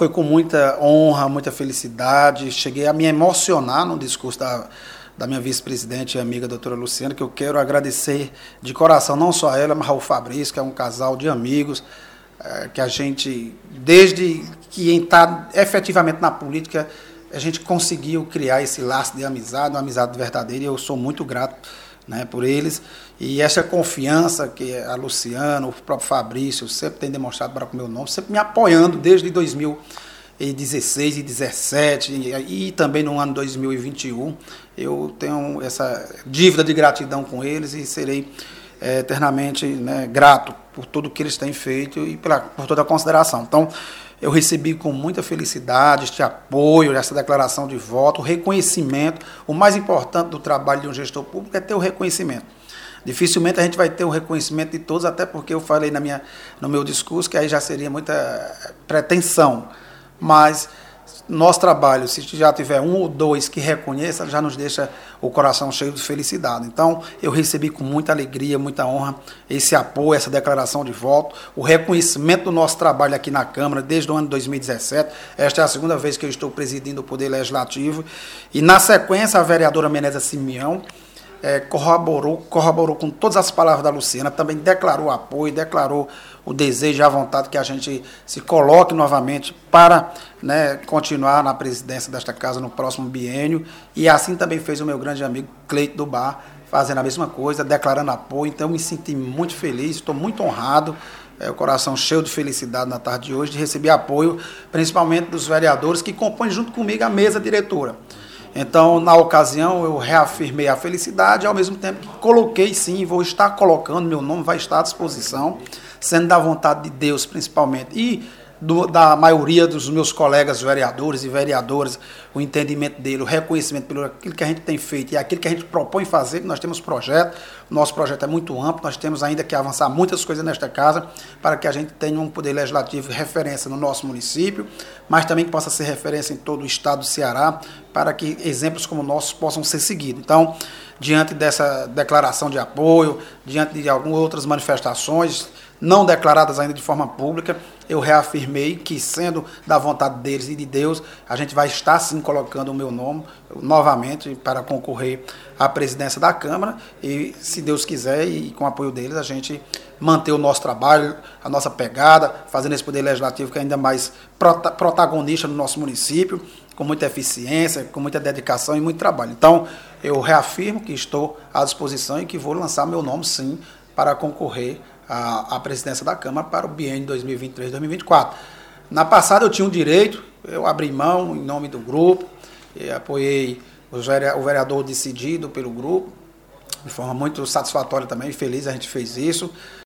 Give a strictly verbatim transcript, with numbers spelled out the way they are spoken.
foi com muita honra, muita felicidade. Cheguei a me emocionar no discurso da, da minha vice-presidente e amiga, doutora Luciana, que eu quero agradecer de coração, não só a ela, mas ao Fabrício, que é um casal de amigos, é, que a gente, desde que entrar efetivamente na política, a gente conseguiu criar esse laço de amizade, uma amizade verdadeira, e eu sou muito grato, né, por eles. E essa confiança que a Luciana, o próprio Fabrício, sempre tem demonstrado para o meu nome, sempre me apoiando desde dois mil e dezesseis e dezessete e, e também no ano dois mil e vinte e um. Eu tenho essa dívida de gratidão com eles e serei é, eternamente, né, grato por tudo que eles têm feito e pela, por toda a consideração. Então, eu recebi com muita felicidade este apoio, essa declaração de voto, o reconhecimento. O mais importante do trabalho de um gestor público é ter o reconhecimento. Dificilmente a gente vai ter o reconhecimento de todos, até porque eu falei na minha, no meu discurso que aí já seria muita pretensão. Mas nosso trabalho, se já tiver um ou dois que reconheça, já nos deixa o coração cheio de felicidade. Então, eu recebi com muita alegria, muita honra esse apoio, essa declaração de voto, o reconhecimento do nosso trabalho aqui na Câmara desde o ano dois mil e dezessete. Esta é a segunda vez que eu estou presidindo o Poder Legislativo. E, na sequência, a vereadora Menésia Simeão É, corroborou, corroborou com todas as palavras da Luciana, também declarou apoio, declarou o desejo e a vontade que a gente se coloque novamente para, né, continuar na presidência desta casa no próximo biênio, e assim também fez o meu grande amigo Cleito do Bar, fazendo a mesma coisa, declarando apoio. Então eu me senti muito feliz, estou muito honrado, é, o coração cheio de felicidade na tarde de hoje, de receber apoio, principalmente dos vereadores que compõem junto comigo a mesa diretora. Então, na ocasião, eu reafirmei a felicidade, ao mesmo tempo que coloquei, sim, vou estar colocando, meu nome vai estar à disposição, sendo da vontade de Deus, principalmente, e do, da maioria dos meus colegas vereadores e vereadoras, o entendimento dele, o reconhecimento pelo aquilo que a gente tem feito e aquilo que a gente propõe fazer, que nós temos projeto, o nosso projeto é muito amplo, nós temos ainda que avançar muitas coisas nesta casa, para que a gente tenha um poder legislativo de referência no nosso município, mas também que possa ser referência em todo o estado do Ceará, para que exemplos como o nosso possam ser seguidos. Então, diante dessa declaração de apoio, diante de algumas outras manifestações, não declaradas ainda de forma pública, eu reafirmei que, sendo da vontade deles e de Deus, a gente vai estar, sim, colocando o meu nome novamente para concorrer à presidência da Câmara e, se Deus quiser, e com o apoio deles, a gente manter o nosso trabalho, a nossa pegada, fazendo esse poder legislativo que é ainda mais prota- protagonista no nosso município, com muita eficiência, com muita dedicação e muito trabalho. Então, eu reafirmo que estou à disposição e que vou lançar meu nome, sim, para concorrer à, à presidência da Câmara para o biênio dois mil e vinte e três, dois mil e vinte e quatro. Na passada eu tinha um direito, eu abri mão em nome do grupo, apoiei o vereador decidido pelo grupo, de forma muito satisfatória também, feliz a gente fez isso.